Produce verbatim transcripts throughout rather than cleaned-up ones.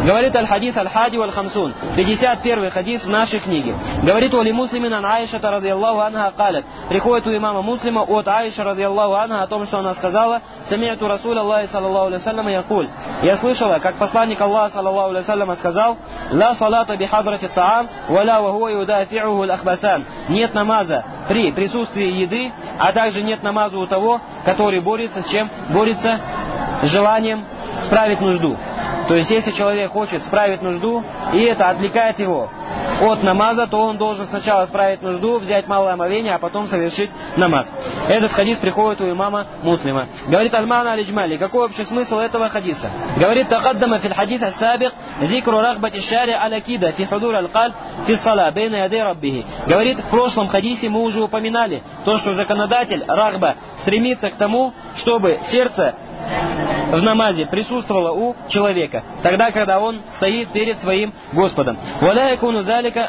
Говорит аль-хадис аль-хади валь-хамсун, пятьдесят первый хадис в нашей книге. Говорит у Муслимин ан Аиша радийаллаху анха калят. Приходит у имама Муслима от Аиши радийаллаху анха о том, что она сказала: «Сами'ту Расуля Аллахи саллаллаху алейхи вассаляма якуль». Я слышала, как посланник Аллаха саллаллаху алейхи вассаляма сказал: «Ла салата бихадрати та'ам, валя вахуа юдафи'уху аль-ахбасан». Нет намаза при присутствии еды, а также нет намаза у того, который борется с чем? Борется с желанием справить нужду. То есть, если человек хочет справить нужду, и это отвлекает его от намаза, то он должен сначала справить нужду, взять малое омовение, а потом совершить намаз. Этот хадис приходит у имама Муслима. Говорит аль-Мана аль-Иджмали. Какой общий смысл этого хадиса? Говорит: «Такаддама фил хадис ас-сабик зикру рахбати шари аля-кида фи худур аль-кальб фи ссала бейна ядей раббихи». Говорит, в прошлом хадисе мы уже упоминали то, что законодатель рахба стремится к тому, чтобы сердце в намазе присутствовало у человека, тогда, когда он стоит перед своим Господом. «Валя якуну залика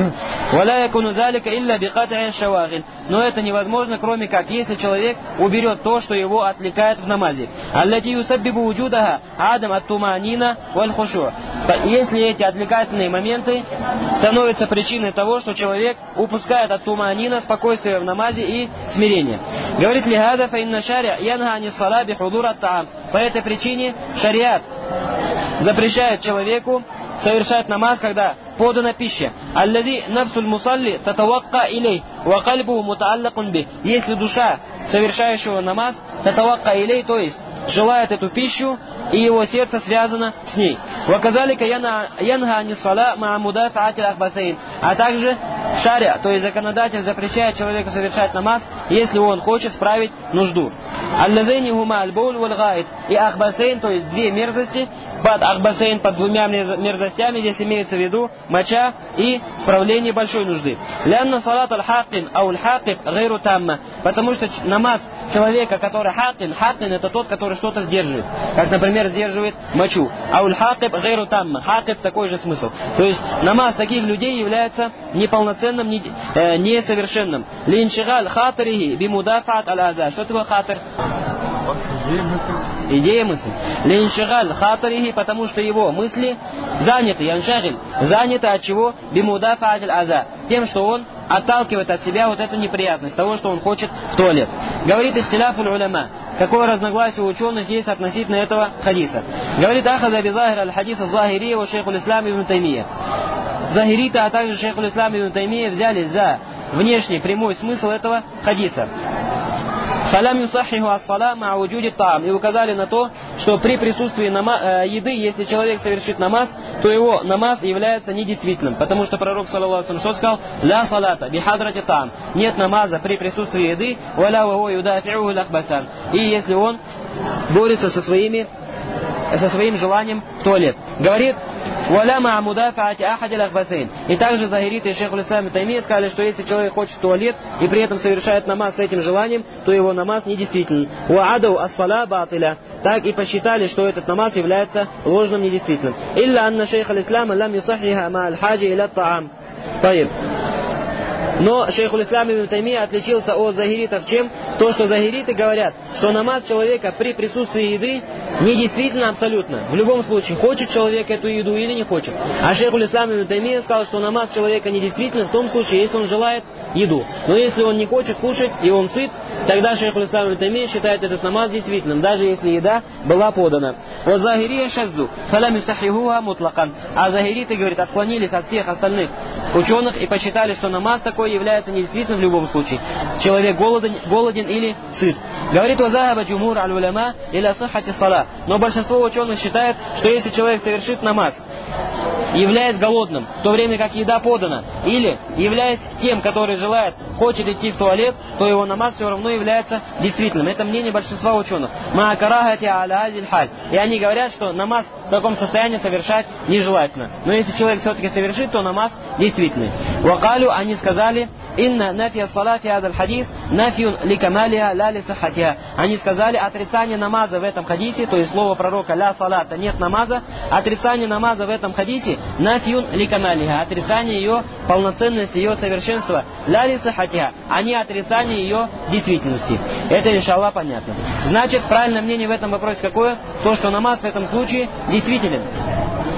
илля бикат'и шавагиль». Но это невозможно, кроме как, если человек уберет то, что его отвлекает в намазе. «Аллати юсаббибу вуджудаха адам ат-туманина валь-хушу». Если эти отвлекательные моменты становятся причиной того, что человек упускает ат-туманина, спокойствие в намазе и смирение. Говорит: «Лихада фа инна шари' янха ани ссала бихудур ат-та'ам». По этой причине шариат запрещает человеку совершать намаз, когда подана пища. «Аллади нафсуль мусалли татавакка илей, ва кальбу мутааллакун би». Если душа совершающего намаз татавакка илей, то есть желает эту пищу, и его сердце связано с ней. «Ваказалика янха ани ссала ма мудафаати ахбасейн». А также шаря, то есть законодатель, запрещает человеку совершать намаз, если он хочет справить нужду. «Аллазейни гума аль-боуль валь-гаид». И ахбасейн, то есть две мерзости. Под ахбасейн, под двумя мерзостями здесь имеется в виду моча и справление большой нужды. «Лянна салат аль-хакин ау аль-хакиб гайру тамма». Потому что намаз человека, который хакин, хакин это тот, который что-то сдерживает. Как, например, сдерживает мочу. Ау аль-хакиб гайру тамма. Хакиб такой же смысл. То есть намаз таких людей является неполноценным, не, э, несовершенным. «Линшигаль хатарихи бимудафаат аль-аза». Что такое хатар? Идея мысли. Линшигаль хатарихи, потому что его мысли заняты, яншагиль, заняты от чего? Бимудафаат аль-аза. Тем, что он отталкивает от себя вот эту неприятность, того, что он хочет в туалет. Говорит ихтиляфуль уляма. Какое разногласие у ученых есть относительно этого хадиса. Говорит: «Ахаза бизахир аль-хадис az-захирия ва шейхуль ислам ибн Таймия». Захирита, а также шейхуль ислам ибн Таймия взялись за внешний прямой смысл этого хадиса. «Фалям юсахиху ас-сала ма вуджуди та'ам». И указали на то, что при присутствии нама- э, еды, если человек совершит намаз, то его намаз является недействительным. Потому что пророк, саллаллаху алейхи ва саллям, что сказал? «Ля салата бихадрати та'ам». Нет намаза при присутствии еды. «Валя вахуа юдафи'уху аль-ахбасан». И если он борется со своими со своим желанием в туалет. Говорит: «Валя ма мудафаати ахади аль-ахбасейн». И также захириты и шейхуль ислам ибн Таймия сказали, что если человек хочет в туалет и при этом совершает намаз с этим желанием, то его намаз недействителен. «Ва адау ас-сала батиля». Так и посчитали, что этот намаз является ложным, недействительным. «Илля анна шейх аль-ислам лам юсахиха ма аль-хаджи иля та'ам». Таиб. Но шейхуль ислам ибн Таймия отличился от захиритов чем? То, что захириты говорят, что намаз человека при присутствии еды недействительно абсолютно. В любом случае, хочет человек эту еду или не хочет. А шейхуль ислам ибн Таймия сказал, что намаз человека недействительно в том случае, если он желает еду. Но если он не хочет кушать и он сыт, тогда шейхуль ислам ибн Таймия считает этот намаз действительным, даже если еда была подана. Вот захирия шазду, фалям юсахихуха мутлакан. А захириты, говорит, отклонились от всех остальных ученых и посчитали, что намаз такой является недействительным в любом случае. Человек голоден, голоден или сыт. Говорит: «Вазахаба джумур аль-уляма иля сиххати ссала». Но большинство ученых считает, что если человек совершит намаз, являясь голодным, в то время как еда подана, или являясь тем, который желает, хочет идти в туалет, то его намаз все равно является действительным. Это мнение большинства ученых. Ма карахати аля азиль халь. И они говорят, что намаз в таком состоянии совершать нежелательно. Но если человек все-таки совершит, то намаз действительный. Вакалю, они сказали: «Инна нафия салати адаль хадис нафиюн ликамалиха ля ли сахатиха». Они сказали, отрицание намаза в этом хадисе, то есть слово пророка ля салата, нет намаза, отрицание намаза в этом хадисе нафиюн ликамалиха, отрицание ее полноценности, ее совершенства, ля ли сахатиха, а не отрицание ее действительности. Это, иншаллах, понятно. Значит, правильное мнение в этом вопросе какое? То, что намаз в этом случае действителен.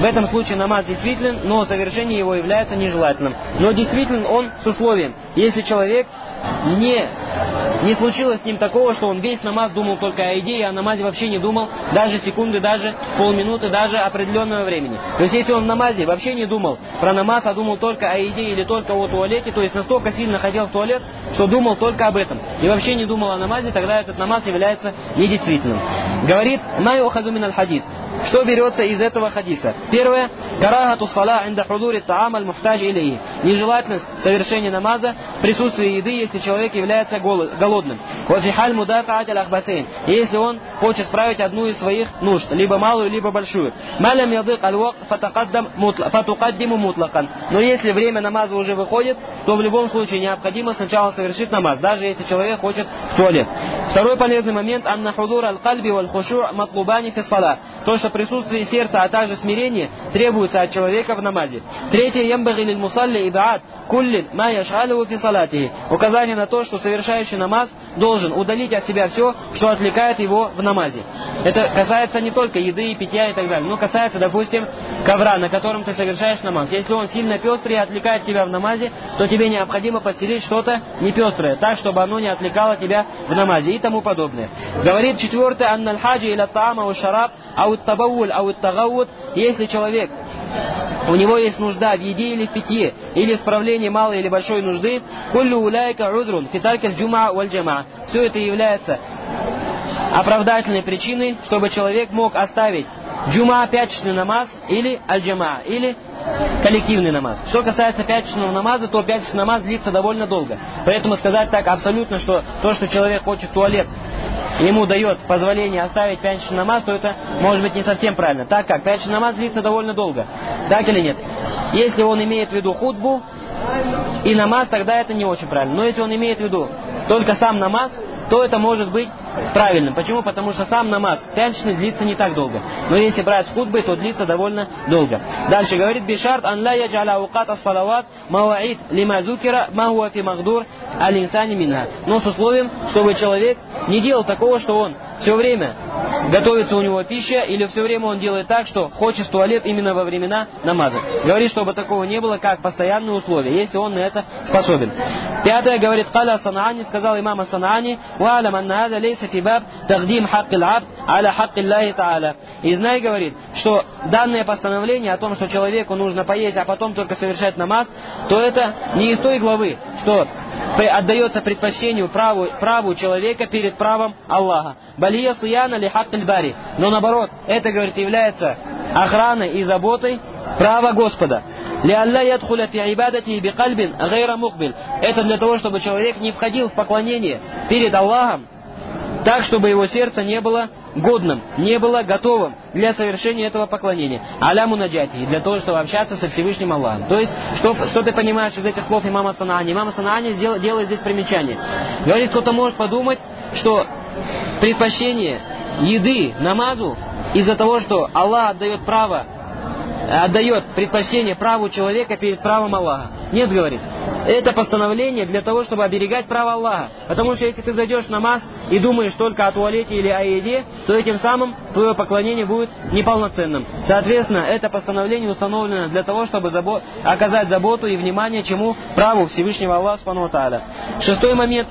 в этом случае намаз действителен, но совершение его является нежелательным. Но действителен он с условием, если человек не, не случилось с ним такого, что он весь намаз думал только о еде, и о намазе вообще не думал даже секунды, даже полминуты, даже определенного времени. То есть если он в намазе вообще не думал про намаз, а думал только о еде или только о туалете, то есть настолько сильно ходил в туалет, что думал только об этом, и вообще не думал о намазе, тогда этот намаз является недействительным. Говорит «Ма юхазу мин аль-хадис». Что берется из этого хадиса? Первое. Карахату сала инда худури таам аль-мухтадж илейхи. Нежелательность совершения намаза в присутствии еды, если человек является голодным. Вафихаль мудафаат аль-ахбасейн. Если он хочет справить одну из своих нужд, либо малую, либо большую. Малям ядык аль-вак фатукаддиму мутлакан. Но если время намаза уже выходит, то в любом случае необходимо сначала совершить намаз, даже если человек хочет в туалет. Второй полезный момент. Анна худур аль-кальби валь-хушу' матлубани фи ссала. То, что присутствие сердца, а также смирение требуется от человека в намазе. Третье. Ямбаги лиль мусалли ибаат куллин ма яш'алуху фи салатихи. Указание на то, что совершающий намаз должен удалить от себя все, что отвлекает его в намазе. Это касается не только еды, питья и так далее, но касается, допустим, ковра, на котором ты совершаешь намаз. Если он сильно пестрый и отвлекает тебя в намазе, то тебе необходимо постелить что-то не пестрое, так, чтобы оно не отвлекало тебя в намазе и тому подобное. Говорит четвертое. Анналь хаджи иля таама ва шараб ау табауль ау тагауд. Если человек, у него есть нужда в еде или в питье, или в справлении малой или большой нужды, куллю уляйка узрун фитаркель джума валь джама. Все это является оправдательной причиной, чтобы человек мог оставить джума, пятничный намаз, или аль-джама, или коллективный намаз. Что касается пятничного намаза, то пятничный намаз длится довольно долго. Поэтому сказать так абсолютно, что то, что человек хочет в туалет, ему дает позволение оставить пятничный намаз, то это может быть не совсем правильно. Так как пятничный намаз длится довольно долго. Так или нет? Если он имеет в виду хутбу и намаз, тогда это не очень правильно. Но если он имеет в виду только сам намаз, то это может быть правильным. Почему? Потому что сам намаз пятничный длится не так долго. Но если брать с хутбой, то длится довольно долго. Дальше говорит бишарт ан ла яджаля аукат ас-салават маваид лима зукира ма хуа фи магдур аль-инсани минха. Но с условием, чтобы человек не делал такого, что он все время готовится у него пища, или все время он делает так, что хочет в туалет именно во времена намаза. Говорит, чтобы такого не было, как постоянное условие, если он на это способен. Пятое, говорит, каля Санаани, сказал имам Санаани, ва алям анна хаза лейса фи баб тагдим хаккил абд аля хаккиллахи та'аля. И знай, говорит, что данное постановление о том, что человеку нужно поесть, а потом только совершать намаз, то это не из той главы, что отдается предпочтению праву, праву человека перед правом Аллаха. Балия суяна ли хаккиль бари. Но наоборот, это, говорит, является охраной и заботой права Господа. Это для того, чтобы человек не входил в поклонение перед Аллахом так, чтобы его сердце не было годным, не было готовым для совершения этого поклонения. Аляму наджати, для того, чтобы общаться со Всевышним Аллахом. То есть, что, что ты понимаешь из этих слов имама Санаани? Имам Санаани сдел, делает здесь примечание. Говорит, кто-то может подумать, что предпочтение еды намазу из-за того, что Аллах отдает право, отдает предпочтение праву человека перед правом Аллаха. Нет, говорит. Это постановление для того, чтобы оберегать право Аллаха. Потому что если ты зайдешь в намаз и думаешь только о туалете или о еде, то этим самым твое поклонение будет неполноценным. Соответственно, это постановление установлено для того, чтобы забо- оказать заботу и внимание чему? Праву Всевышнего Аллаха субхану ва тааля. Шестой момент.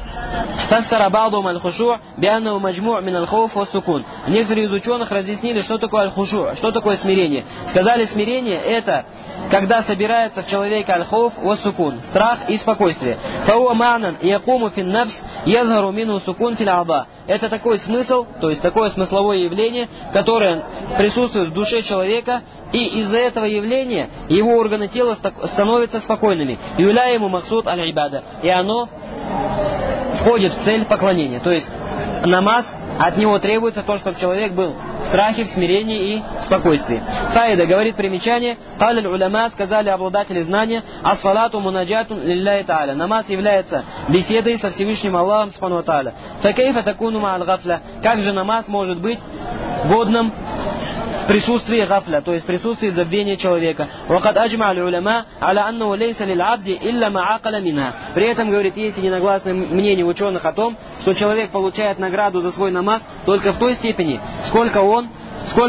Некоторые из ученых разъяснили, что такое аль-хушу, что такое смирение. Сказали, смирение это когда собирается в человеке аль-хауф ва сукун, страх и спокойствие. Фауа манан якуму фин нафс язгару мину сукун фил а'да. Это такой смысл, то есть такое смысловое явление, которое присутствует в душе человека, и из-за этого явления его органы тела становятся спокойными. Юля ему максуд аль-ибада. И оно входит в цель поклонения. То есть намаз, от него требуется то, чтобы человек был в страхе, в смирении и в спокойствии. Фаида говорит примечание, каляль уляма, сказали обладатели знания, ас-салату мунаджатун лилляхи та'аля. Намаз является беседой со Всевышним Аллахом субхану ва тааля. Факейфа такуну ма'аль гафля. Как же намаз может быть годным в присутствии гафля, то есть в присутствии забвения человека. Вакад аджма аль-уляма аля аннаху лейса лиль-абди илля ма'акаля минха. При этом, говорит, есть единогласное мнение ученых о том, что человек получает награду за свой намаз только в той степени, сколько он, сколько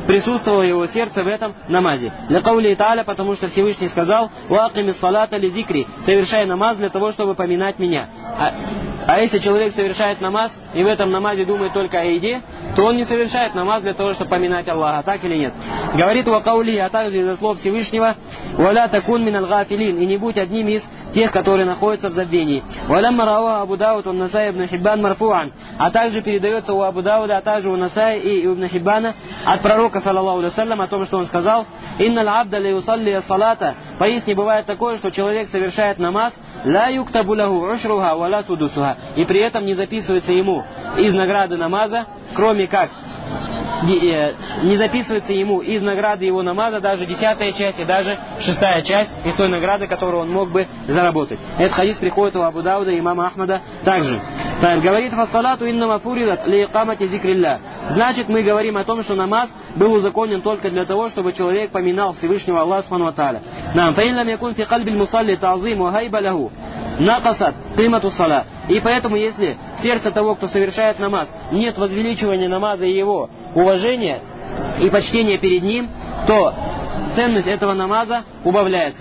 присутствовало его сердце в этом намазе. Для каули Тааля, потому что Всевышний сказал: «Ваакими салата ли зикри», совершай намаз для того, чтобы поминать меня. А, а если человек совершает намаз и в этом намазе думает только о еде, то он не совершает намаз для того, чтобы поминать Аллаха, так или нет? Говорит ва каули, а также из-за слов Всевышнего: «Валя такун минал гафилин», и не будь одним из тех, которые находятся в забвении. «Валямма рауа Абу Дауд он Насай ибн Хиббан марфуан», а также передается у Абу Дауда, а также у Насай и ибн Хиббана от пророка саллаллаху алейхи ва саллям о том, что он сказал: «Инналь абда ли юсалли салата», поистине бывает такое, что человек совершает намаз, ла юктабу лаху ушруха валя судусуха, и при этом не записывается ему из награды намаза, кроме как не записывается ему из награды его намаза даже десятая часть и даже шестая часть из той награды, которую он мог бы заработать. Этот хадис приходит у Абу Дауда и имама Ахмада также. Так, говорит: «Фассалату иннама фуридат ли икамати зикрилля». Значит, мы говорим о том, что намаз был узаконен только для того, чтобы человек поминал Всевышнего Аллаха субхану ва тааля. Нам фаин якун фи кальбиль мусалли та'зим ва хайба лаху накасат кимату сала. И поэтому, если в сердце того, кто совершает намаз, нет возвеличивания намаза и его уважения и почтения перед ним, то ценность этого намаза убавляется.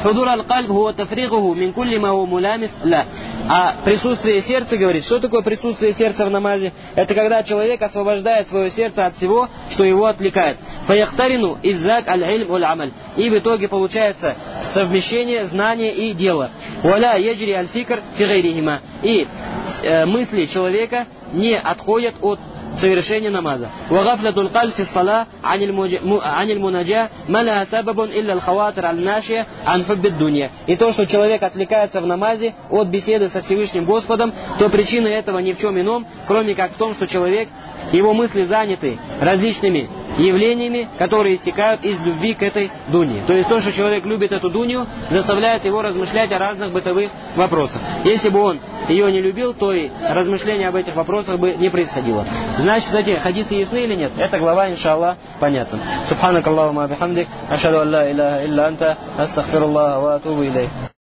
А присутствие сердца, говорит, что такое присутствие сердца в намазе? Это когда человек освобождает свое сердце от всего, что его отвлекает. Фаяхтарину иззак аль-илм уль-амаль. И в итоге получается совмещение знания и дела. Валя яджри аль-фикр фи гайрихима. И э, мысли человека не отходят от совершение намаза. وغفلة القلب في الصلاة عن المناجاة ما لها سبب إلا الخواطر الناشئة عن حب الدنيا. И то, что человек отвлекается в намазе от беседы со Всевышним Господом, то причина этого ни в чем ином, кроме как в том, что человек, его мысли заняты различными явлениями, которые истекают из любви к этой дуне. То есть то, что человек любит эту дунью, заставляет его размышлять о разных бытовых вопросах. Если бы он ее не любил, то и размышления об этих вопросах бы не происходило. Значит, эти хадисы ясны или нет? Эта глава, иншаллах, понятна. Субханак Аллахума бихамдик, ашхаду ан ла иляха илля анта, астагфируллах ва атубу илейх.